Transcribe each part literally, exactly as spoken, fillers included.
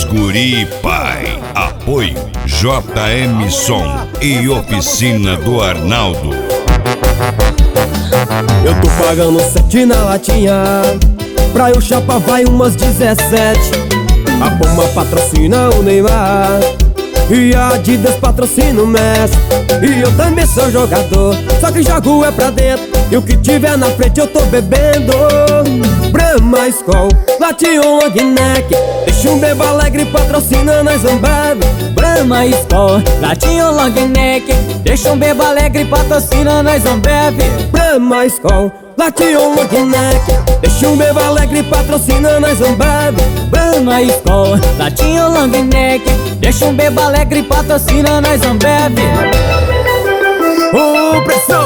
Guri Pai. Apoio J M Som e Oficina do Arnaldo. Eu tô pagando sete na latinha, pra eu chapar vai umas dezessete. A Puma patrocina o Neymar e a Adidas patrocina o Messi. E eu também sou jogador, só que jogo é pra dentro, e o que tiver na frente eu tô bebendo. Brahma, Skol, Latinho, long neck, deixa um bebo alegre patrocina nós Ambev. Brahma, Skol, Latinho, long neck, deixa um bebo alegre patrocina nós Ambev. Brahma, Skol, Latinho, long neck, deixa um bebo alegre patrocina nós Ambev. Brahma, Skol, Latinho, long neck, deixa um bebo alegre patrocina nós Ambev. Ô, pressão!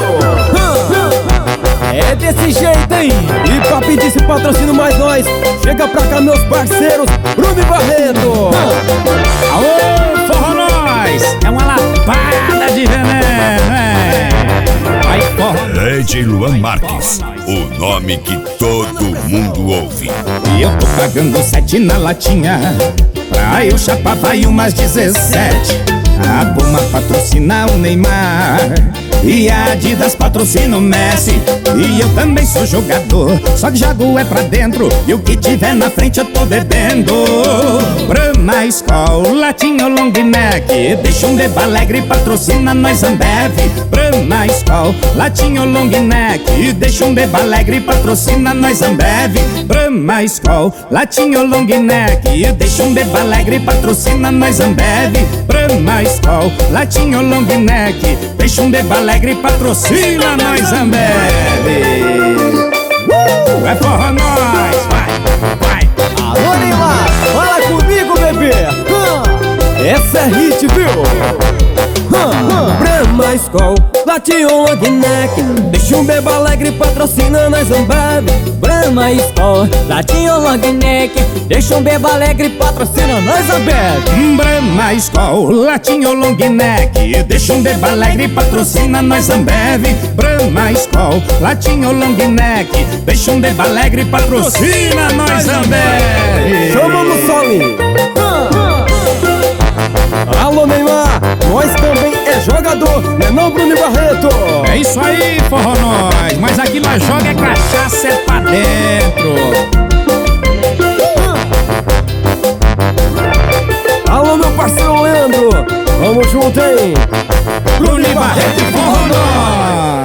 É desse jeito, hein? E pra pedir esse patrocínio mais nós, chega pra cá meus parceiros, Bruno e Barreto. Aô, forró nós! É uma lapada de veneno, é! Vai, forró! D J Luan Marques, o nome que todo mundo ouve. E eu tô pagando sete na latinha, pra eu chapar vai umas dezessete. A Puma patrocina o Neymar e a Adidas patrocina o Messi. E eu também sou jogador, só que jogo é pra dentro, e o que tiver na frente eu tô bebendo. Brahma, Skol, Latinho, long neck, deixa um bebo alegre patrocina nós Ambev. Brahma, Skol, Latinho, long neck, deixa um bebo alegre patrocina nós Ambev. Brahma, Skol, Latinho, long neck, deixa um bebo alegre patrocina nós Ambev. Brahma, Skol, Latinho, long neck, deixa um bebo alegre patrocina nós Ambev. Uh, é forró nós, vai, vai. Alô, Neymar, fala comigo, bebê. Hum, essa é hit, viu? Hum, Brahma, Skol, Latinho, long neck, deixa um bebo alegre patrocina nós Ambev. Brahma, Skol, Latinho, long neck, deixa um bebo alegre patrocina nós Ambev. Brahma, Skol, Latinho, long neck, deixa um bebo alegre patrocina nós Ambev. Brahma, Skol, Latinho, long neck, deixa um bebo alegre patrocina nós Ambev. Chama no solinho. Alô, Neymar, nós também é jogador, né não, Bruno e Barreto? É isso aí, forró nós, mas aqui nós joga é cachaça, é pra dentro. Alô, meu parceiro Leandro, vamos junto, hein? Bruno e Barreto, forró nós.